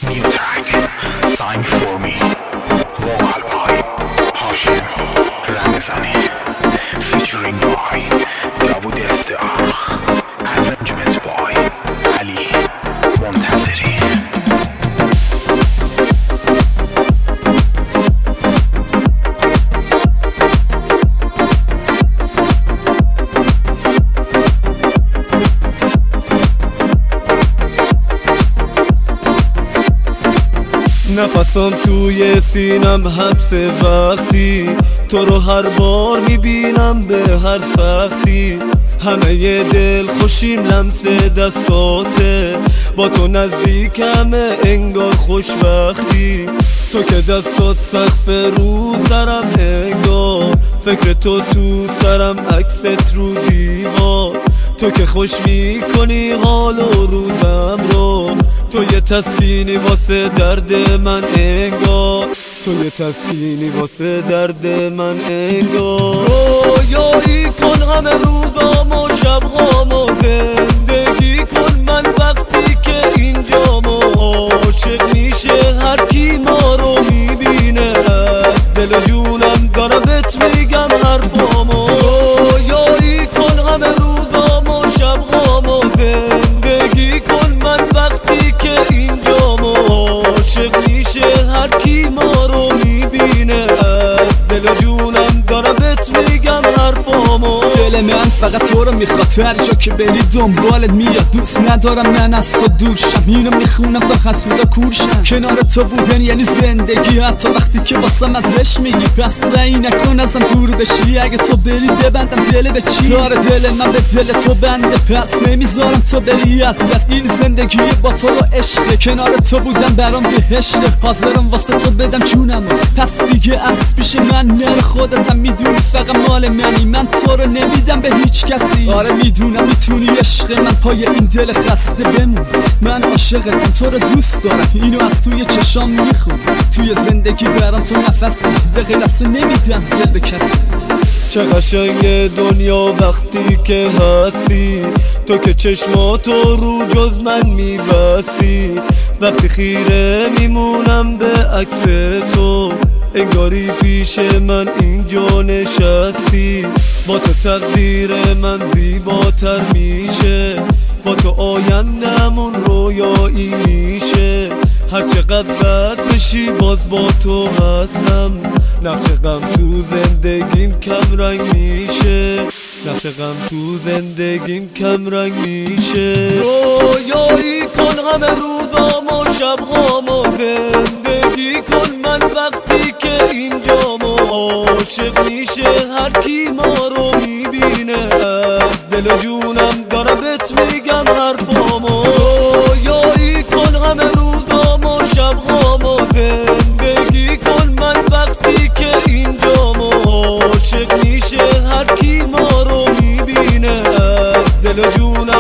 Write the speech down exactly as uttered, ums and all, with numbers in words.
New track, sign for me. Vocal by Hashim Ramazani, featuring by Davud Estar. Arrangement by Ali Montazeri. نفسم توی سینم حبس وقتی تو رو هر بار میبینم به هر سختی. همه ی دل خوشیم لمس دستاته، با تو نزدیکم انگار خوشبختی. تو که دستات سقف رو سرم انگار، فکر تو تو سرم عکست رو دیوار. تو که خوش میکنی حال و روزم رو، تو یه تسکینی واسه درد من انگار، تو یه تسکینی واسه درد من انگار. رویایی کن همه روزام و شبهام و زندگی کن من وقتی که اینجامو. عاشق میشه هر کی ما رو میبینه، از دل و جونم دارم بهت میگم حرفامو. رویایی کن همه روزام و شبهام و زندگی کن من وقتی که اینجامو. عاشق میشه هر کی ما رو میبینه، از دل و جونم دارم بهت میگم حرفامو. دل من فقط تو رو میخواد، هر جا که بری دنبالت میاد. دوست ندارم من از تو دور شم، اینو میخونم تا حسودا کورشم. کنار تو بودن یعنی زندگی، حتی وقتی که واسم ازش میگی. پس سعی نکن ازم دور بشی، اگه تو بری ببندم دل به چی. کار دل من به دل تو بنده، پس نمیذارم تو بری از دست. این زندگی با تو رو عشقه، کنار تو بودم برام بهشته. حاضرم واسه تو بدم جونم، پس دیگه از پیش من نر. خودتم میدونی فقط مال منی، من تو رو نمیدم به هیچ کسی. آره میدونم میتونی عشق من پای این دل خسته بمون. من عاشقتم، تو رو دوست دارم، اینو از توی چشام میخونم. توی زندگی برام تو نفسی، به غیر از تو نمیدم دل به کسی. چه قشنگ دنیا وقتی که هستی، تو که چشماتو رو جز من میبستی. وقتی خیره میمونم به عکس تو، انگاری پیش من اینجا نشستی. با تو تقدیر من زیباتر میشه، با تو آیندمون رویایی میشه. هر چقدر بد بشی باز با تو هستم، نقش غم تو زندگیم کم رنگ میشه، نقش غم تو زندگیم کم رنگ میشه. رویایی کن همه روزام و شبهام و زندگی کن من وقتی که اینجامو. عاشق میشه هر کی ما رو میبینه، از دل و جونم دارم بهت میگم حرفامو. رویایی کن همه روزام و شبهام و زندگی کن من وقتی که اینجامو. عاشق میشه هر کی ما رو میبینه، از دل و جونم